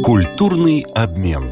Культурный обмен.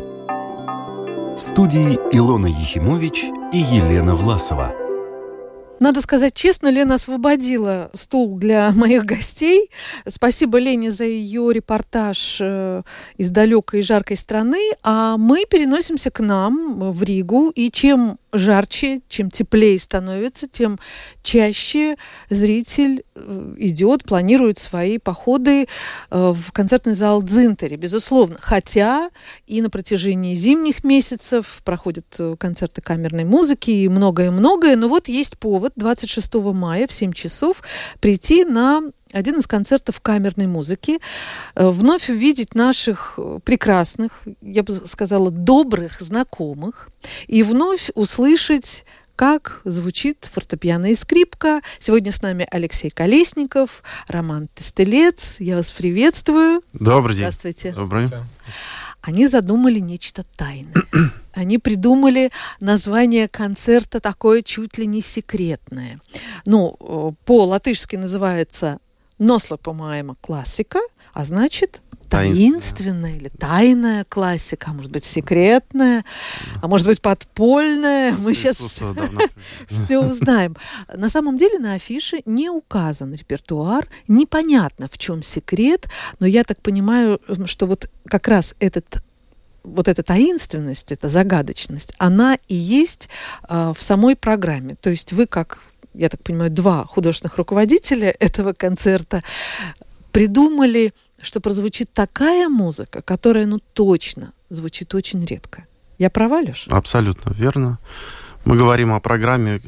В студии Илона Ехимович и Елена Власова. Надо сказать честно, Лена освободила стул для моих гостей. Спасибо Лене за ее репортаж из далекой и жаркой страны. А мы переносимся к нам, в Ригу. И чем жарче, чем теплее становится, тем чаще зритель идет, планирует свои походы в концертный зал Дзинтери, безусловно. Хотя и на протяжении зимних месяцев проходят концерты камерной музыки и многое-многое. Но вот есть повод 26 мая в 7 часов прийти на один из концертов камерной музыки, вновь увидеть наших прекрасных, я бы сказала, добрых знакомых, и вновь услышать, как звучит фортепиано и скрипка. Сегодня с нами Алексей Колесников, Роман Тестелец. Я вас приветствую. Добрый день. Здравствуйте. Добрый. Они задумали нечто тайное. Они придумали название концерта такое чуть ли не секретное. Ну, по-латышски называется «Noslēpamāja классика», а значит таинственная или тайная классика, а может быть секретная, а может быть подпольная. Мы сейчас все узнаем. На самом деле на афише не указан репертуар, непонятно, в чем секрет, но я так понимаю, что вот как раз эта таинственность, эта загадочность, она и есть в самой программе. То есть вы, как, я так понимаю, два художественных руководителя этого концерта придумали, что прозвучит такая музыка, которая, точно звучит очень редко. Я права, Лёш? Абсолютно верно. Мы говорим о программе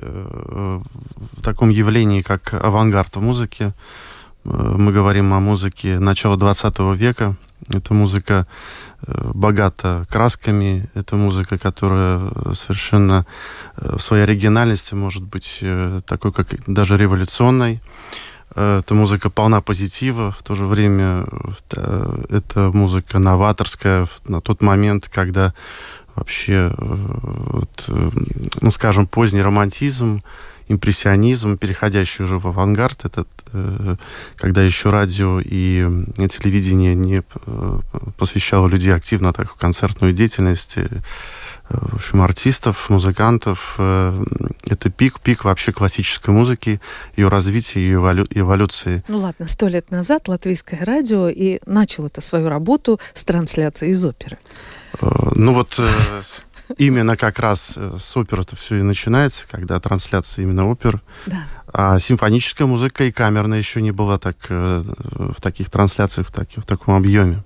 в таком явлении, как авангард в музыке. Мы говорим о музыке начала 20 века. Это музыка богата красками. Это музыка, которая совершенно в своей оригинальности может быть такой, как даже революционной. Эта музыка полна позитива, в то же время это музыка новаторская на тот момент, когда вообще, скажем, поздний романтизм, импрессионизм, переходящий уже в авангард, когда еще радио и телевидение не посвящало людей активно такой концертной деятельности, в общем, артистов, музыкантов. Это пик вообще классической музыки, ее развития, ее эволюции. 100 лет назад Латвийское радио и начало свою работу с трансляции из оперы. Именно как раз с оперы-то все и начинается, когда трансляция именно опер. Да. А симфоническая музыка и камерная еще не была в таких трансляциях, в таком объеме.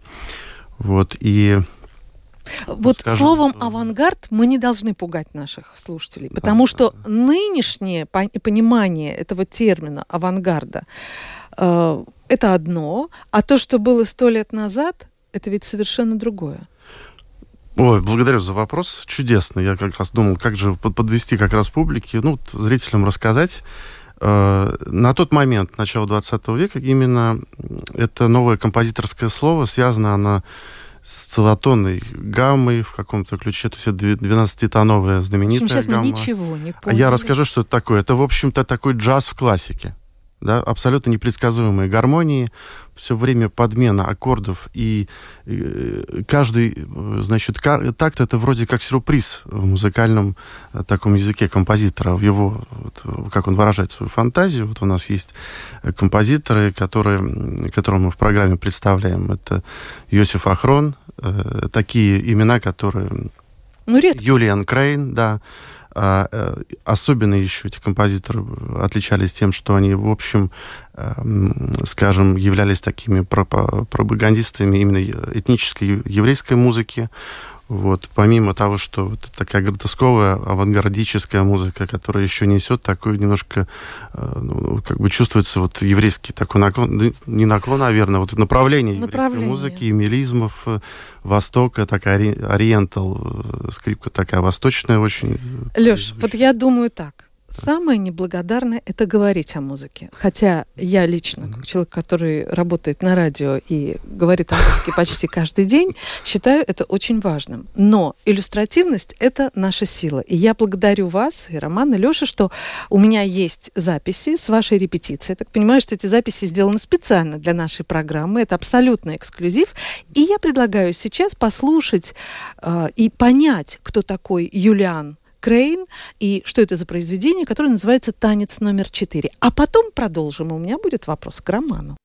Словом «авангард» мы не должны пугать наших слушателей, потому что нынешнее понимание этого термина «авангарда» это одно, а то, что было 100 лет назад, это ведь совершенно другое. Ой, благодарю за вопрос. Чудесно. Я как раз думал, как же подвести как раз публике, зрителям рассказать. На тот момент, начало 20 века, именно это новое композиторское слово, связано оно с целотонной гаммой в каком-то ключе, то есть это 12-тоновая знаменитая сейчас гамма. Мы ничего не поняли. Я расскажу, что это такое. Это, в общем-то, такой джаз в классике. Да? Абсолютно непредсказуемые гармонии, все время подмена аккордов, и каждый, такт это вроде как сюрприз в музыкальном таком языке композитора, в его, как он выражает свою фантазию. У нас есть композиторы, которым мы в программе представляем. Это Йосиф Ахрон, такие имена, которые... Юлиан Крейн, да. Особенно еще эти композиторы отличались тем, что они, в общем, скажем, являлись такими пропагандистами именно этнической еврейской музыки. Помимо того, что такая гротесковая авангардическая музыка, которая еще несет такой немножко, чувствуется еврейский такой наклон, не наклон, наверное, направление еврейской музыки, эмилизмов, Востока, такая ориентал, скрипка такая восточная очень. Лёш, я думаю так. Самое неблагодарное – это говорить о музыке. Хотя я лично, как человек, который работает на радио и говорит о музыке почти каждый день, считаю это очень важным. Но иллюстративность – это наша сила. И я благодарю вас, и Роман, и Лёша, что у меня есть записи с вашей репетиции. Я так понимаю, что эти записи сделаны специально для нашей программы. Это абсолютно эксклюзив. И я предлагаю сейчас послушать и понять, кто такой Юлиан Крейн и что это за произведение, которое называется «Танец номер 4». А потом продолжим. У меня будет вопрос к Роману.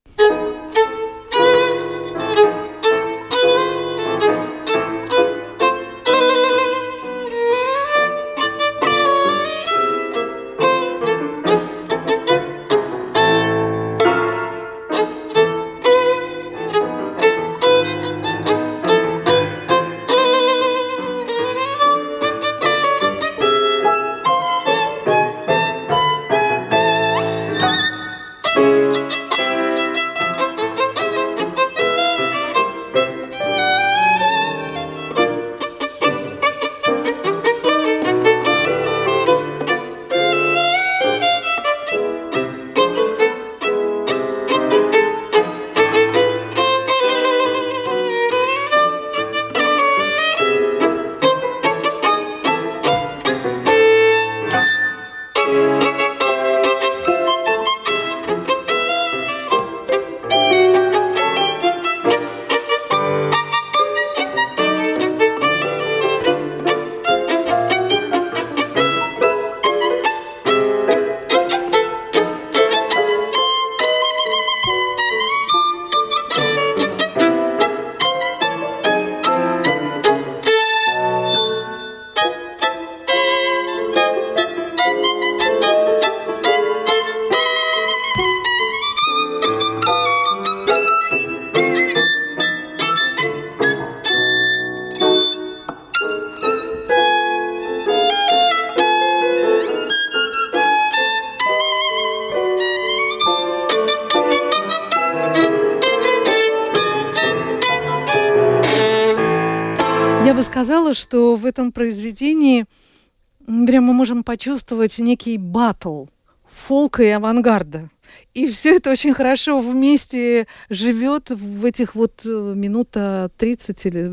Я бы сказала, что в этом произведении прямо мы можем почувствовать некий баттл фолка и авангарда. И все это очень хорошо вместе живет в этих вот минута 30 или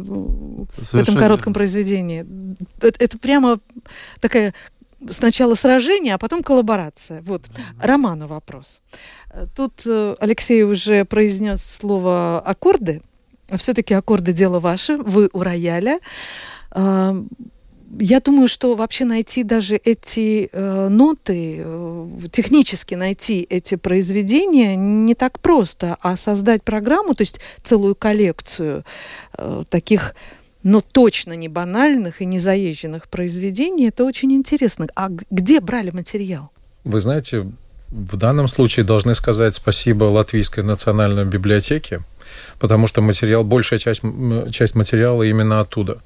в этом коротком произведении. Это прямо такая сначала сражение, а потом коллаборация. Вот. Роману вопрос. Тут Алексей уже произнес слово «аккорды». Все-таки аккорды – дело ваше, вы у рояля. Я думаю, что вообще найти даже эти ноты, технически найти эти произведения не так просто, а создать программу, то есть целую коллекцию таких, но точно не банальных и не заезженных произведений, это очень интересно. А где брали материал? Вы знаете, в данном случае должны сказать спасибо Латвийской национальной библиотеке, потому что материал, большая часть материала именно оттуда.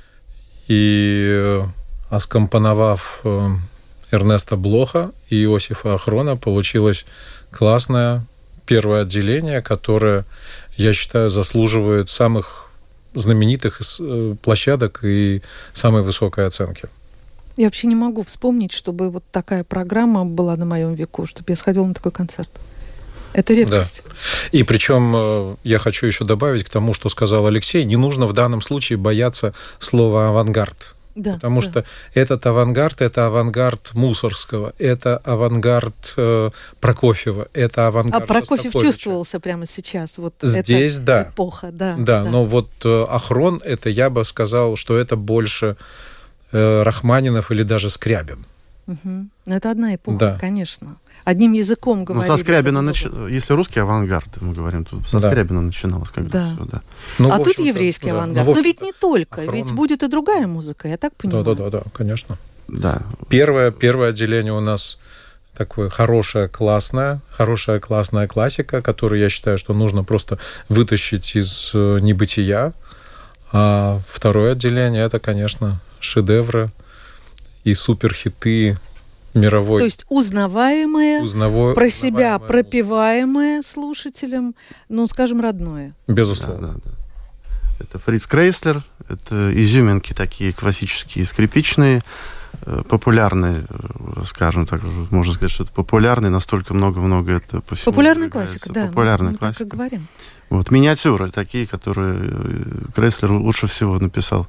И оскомпоновав Эрнеста Блоха и Иосифа Охрона, получилось классное первое отделение, которое, я считаю, заслуживает самых знаменитых площадок и самой высокой оценки. Я вообще не могу вспомнить, чтобы вот такая программа была на моем веку, чтобы я сходила на такой концерт. Это редкость. Да. И причем я хочу еще добавить к тому, что сказал Алексей, не нужно в данном случае бояться слова «авангард». Да, потому что этот авангард – это авангард Мусоргского, это авангард Прокофьева, это авангард Прокофьев чувствовался прямо сейчас. Вот здесь, да. Эпоха, да. Но вот Охрон – это, я бы сказал, что это больше Рахманинов или даже Скрябин. Угу. Это одна эпоха, конечно. Одним языком говорили. Ну, со Скрябина, если русский авангард, мы говорим, то со Скрябина начиналось когда все, да. Ну, а тут еврейский авангард. Но ведь не только, ведь будет и другая музыка, я так понимаю. Да, конечно. Да. Первое отделение у нас такое хорошая классная классика, которую я считаю, что нужно просто вытащить из небытия. А второе отделение – это, конечно, шедевры и суперхиты мировой. То есть узнаваемое, про себя пропеваемое слушателям, ну, скажем, родное. Безусловно. Да. Это Фриц Крейслер, это изюминки такие классические, скрипичные. популярный, скажем так, можно сказать, что это популярный, настолько много-много это по всему. Популярная классика, да. Популярная мы классика. Так и говорим. Вот, миниатюры такие, которые Крейслер лучше всего написал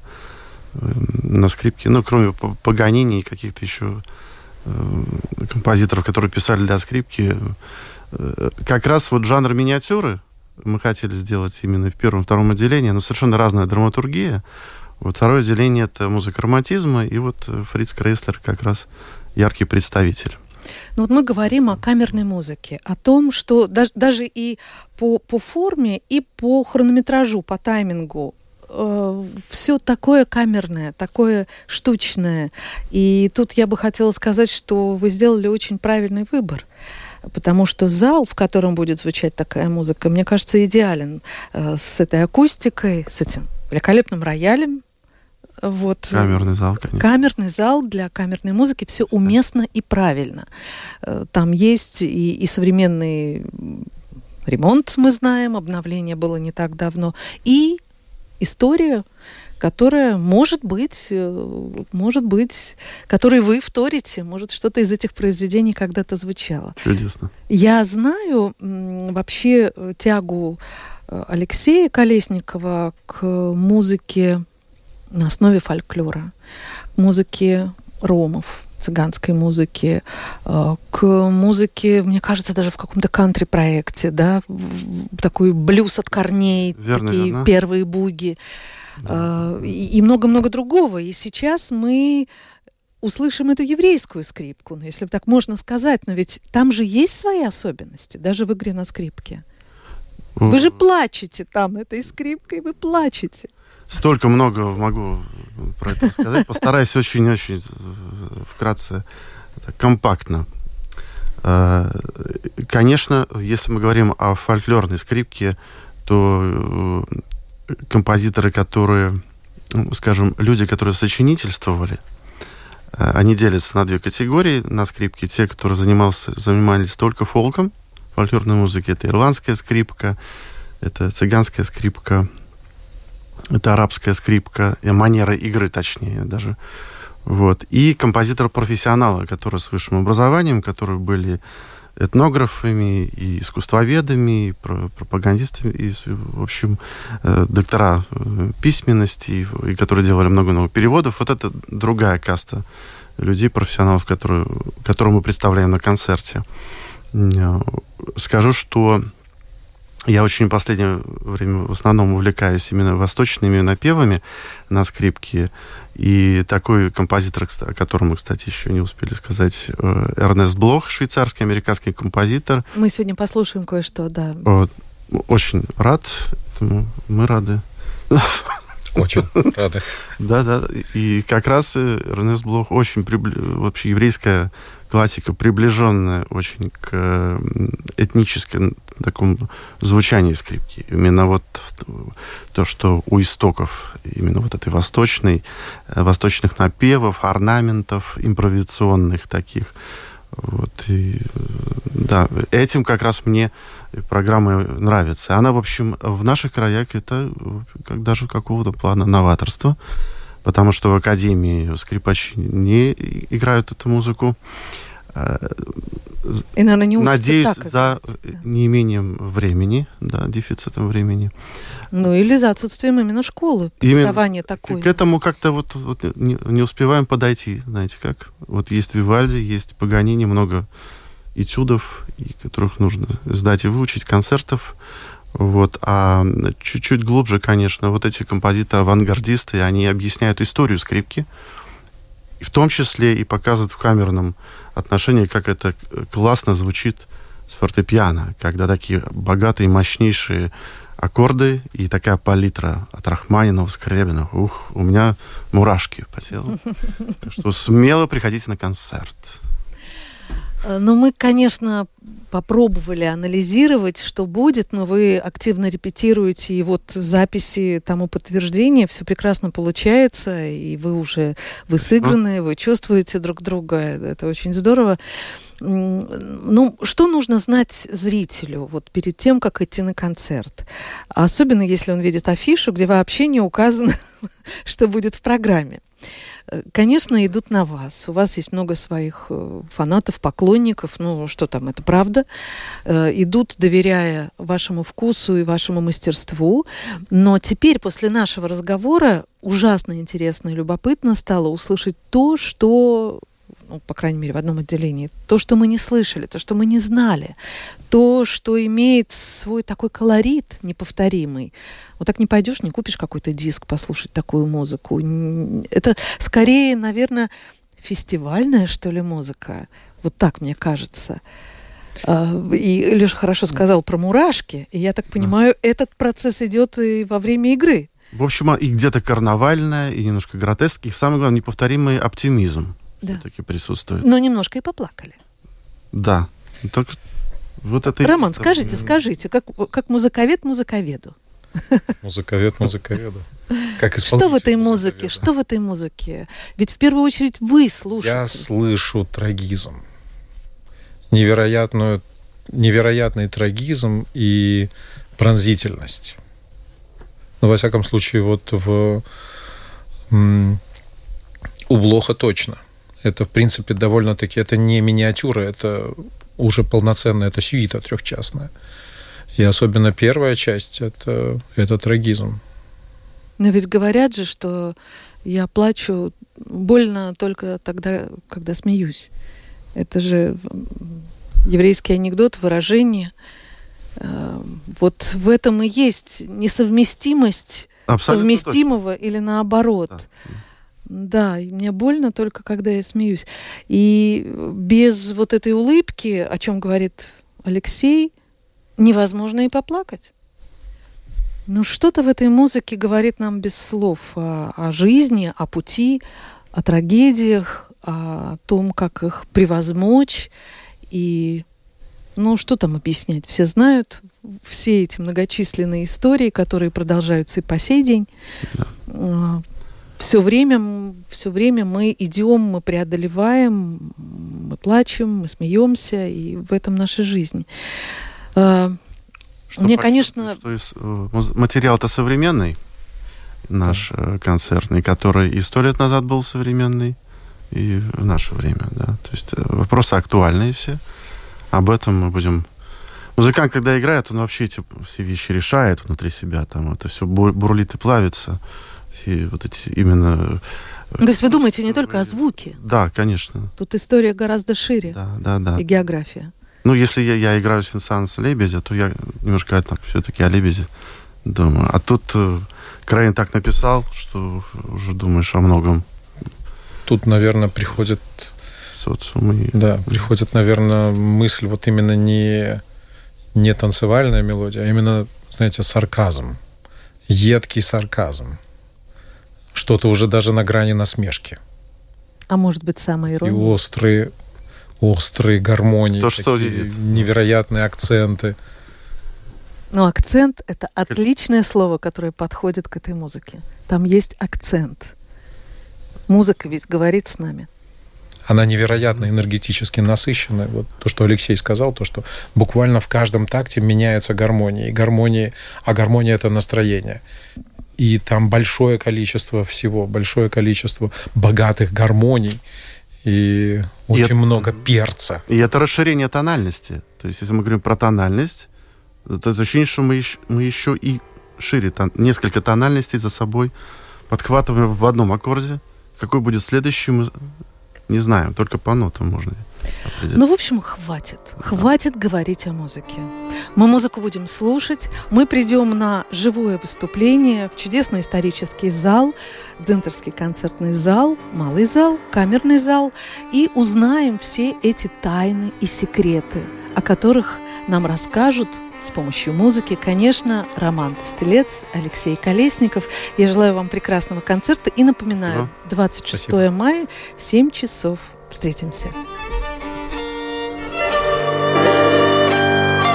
на скрипке. Ну, кроме Паганини и каких-то еще композиторов, которые писали для скрипки. Как раз вот жанр миниатюры мы хотели сделать именно в первом-втором отделении, но совершенно разная драматургия. Вот второе отделение — это музыка романтизма, и вот Фриц Крейслер как раз яркий представитель. Ну вот мы говорим о камерной музыке, о том, что даже и по форме, и по хронометражу, по таймингу все такое камерное, такое штучное. И тут я бы хотела сказать, что вы сделали очень правильный выбор, потому что зал, в котором будет звучать такая музыка, мне кажется, идеален с этой акустикой, с этим великолепным роялем. Вот. Камерный зал, конечно. Камерный зал для камерной музыки, все уместно и правильно. Там есть и современный ремонт, мы знаем, обновление было не так давно, и история, которая, может быть, которой вы вторите, может, что-то из этих произведений когда-то звучало. Чудесно. Я знаю вообще тягу Алексея Колесникова к музыке на основе фольклора, к музыке ромов, цыганской музыке, к музыке, мне кажется, даже в каком-то кантри-проекте, да, такой блюз от корней, верно, такие верно. Первые буги, да. И много-много другого. И сейчас мы услышим эту еврейскую скрипку, ну, если так можно сказать, но ведь там же есть свои особенности, даже в игре на скрипке. Вы же плачете там этой скрипкой, вы плачете. Столько много могу про это сказать. Постараюсь очень-очень вкратце, компактно. Конечно, если мы говорим о фольклорной скрипке, то композиторы, которые, скажем, люди, которые сочинительствовали, они делятся на две категории на скрипке. Те, которые занимались только фолком, фольклорной музыки, это ирландская скрипка, это цыганская скрипка, это арабская скрипка, манера игры, точнее, даже. Вот. И композиторы-профессионалы, которые с высшим образованием, которые были этнографами и искусствоведами, и пропагандистами, и, в общем, доктора письменности, и которые делали много-много переводов. Вот это другая каста людей, профессионалов, которую мы представляем на концерте. Скажу, что я очень в последнее время в основном увлекаюсь именно восточными напевами на скрипке. И такой композитор, о котором мы, кстати, еще не успели сказать, Эрнест Блох, швейцарский, американский композитор. Мы сегодня послушаем кое-что, да. Очень рад этому. Мы рады. Очень рады. Да. И как раз Эрнест Блох очень вообще еврейская классика, приближенная очень к этническому такому звучанию скрипки. Именно вот то, что у истоков именно вот этой восточных напевов, орнаментов, импровизационных таких. Вот. И, да, этим как раз мне программа нравится. Она, в общем, в наших краях это даже какого-то плана новаторства, потому что в академии скрипачи не играют эту музыку. И, наверное, не надеюсь, так, за неимением времени, да, дефицитом времени. Ну, или за отсутствием именно школы, преподавания такой. К этому как-то вот не успеваем подойти, знаете как. Вот есть Вивальди, есть Паганини, много этюдов, которых нужно сдать и выучить, концертов. Вот. А чуть-чуть глубже, конечно, вот эти композиторы-авангардисты, они объясняют историю скрипки, в том числе и показывают в камерном отношении, как это классно звучит с фортепиано, когда такие богатые, мощнейшие аккорды и такая палитра от Рахманинова, Скрябина. У меня мурашки по телу. Так что смело приходите на концерт. Ну, мы, конечно, попробовали анализировать, что будет, но вы активно репетируете, и вот записи тому подтверждения, все прекрасно получается, и вы уже сыграны, вы чувствуете друг друга, это очень здорово. Ну, что нужно знать зрителю вот перед тем, как идти на концерт? Особенно, если он видит афишу, где вообще не указано, что будет в программе. конечно, идут на вас. У вас есть много своих фанатов, поклонников. Ну, что там, это правда. Идут, доверяя вашему вкусу и вашему мастерству. Но теперь, после нашего разговора, ужасно интересно и любопытно стало услышать то, что... Ну, по крайней мере, в одном отделении, то, что мы не слышали, то, что мы не знали, то, что имеет свой такой колорит неповторимый. Вот так не пойдешь, не купишь какой-то диск послушать такую музыку. Это скорее, наверное, фестивальная, что ли, музыка. Вот так, мне кажется. И Леша хорошо сказал про мурашки, и я так понимаю, этот процесс идет и во время игры. В общем, и где-то карнавальная, и немножко гротескный, и самое главное, неповторимый оптимизм. Да. Все-таки присутствует. Но немножко и поплакали. Да. Так, вот это Роман, скажите, как музыковед музыковеду. Музыковед музыковеду. Как что в этой музыке? Что в этой музыке? Ведь в первую очередь вы слушаете. Я слышу трагизм. Невероятный трагизм и пронзительность. Но, во всяком случае, вот у Блоха точно. Это, в принципе, довольно-таки, это не миниатюра, это уже полноценная, это сюита трехчастная. И особенно первая часть – это трагизм. Но ведь говорят же, что я плачу больно только тогда, когда смеюсь. Это же еврейский анекдот, выражение. Вот в этом и есть несовместимость абсолютно совместимого точно. Или наоборот. Да, и мне больно только, когда я смеюсь. И без вот этой улыбки, о чем говорит Алексей, невозможно и поплакать. Но что-то в этой музыке говорит нам без слов о жизни, о пути, о трагедиях, о том, как их превозмочь. И, ну, что там объяснять? Все знают все эти многочисленные истории, которые продолжаются и по сей день. Да. Все время мы идем, мы преодолеваем, мы плачем, мы смеемся, и в этом наша жизнь. Мне, конечно... Материал-то современный, наш концертный, который и 100 лет назад был современный, и в наше время, да. То есть вопросы актуальные все. Об этом мы будем... Музыкант, когда играет, он вообще эти все вещи решает внутри себя, там это все бурлит и плавится. Все вот эти именно... То есть вы думаете не только о звуке? Да, конечно. Тут история гораздо шире. Да. И география. Ну, если я играю сенсанс Лебедя, то я немножко так все-таки о Лебеде думаю. А тут Краин так написал, что уже думаешь о многом. Тут, наверное, приходит... Социум. Да, приходит, наверное, мысль вот именно не танцевальная мелодия, а именно, знаете, сарказм. Едкий сарказм. Что-то уже даже на грани насмешки. А может быть, самоирония? И острые гармонии, то, что невероятные акценты. Но акцент – это отличное слово, которое подходит к этой музыке. Там есть акцент. Музыка ведь говорит с нами. Она невероятно энергетически насыщенная. Вот то, что Алексей сказал, то, что буквально в каждом такте меняются гармонии. А гармония – это настроение. И там большое количество всего, большое количество богатых гармоний. И очень много перца. И это расширение тональности. То есть, если мы говорим про тональность, то ощущение, что мы еще и шире несколько тональностей за собой подхватываем в одном аккорде. Какой будет следующий, мы не знаем. Только по нотам можно определить. Ну, в общем, хватит. Хватит говорить о музыке. Мы музыку будем слушать. Мы придем на живое выступление в чудесный исторический зал, Дзинтерский концертный зал, малый зал, камерный зал, и узнаем все эти тайны и секреты, о которых нам расскажут с помощью музыки, конечно, Роман Костылец, Алексей Колесников. Я желаю вам прекрасного концерта и напоминаю, 26 мая, 7 часов. Встретимся.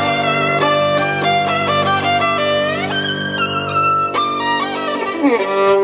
Mm-hmm.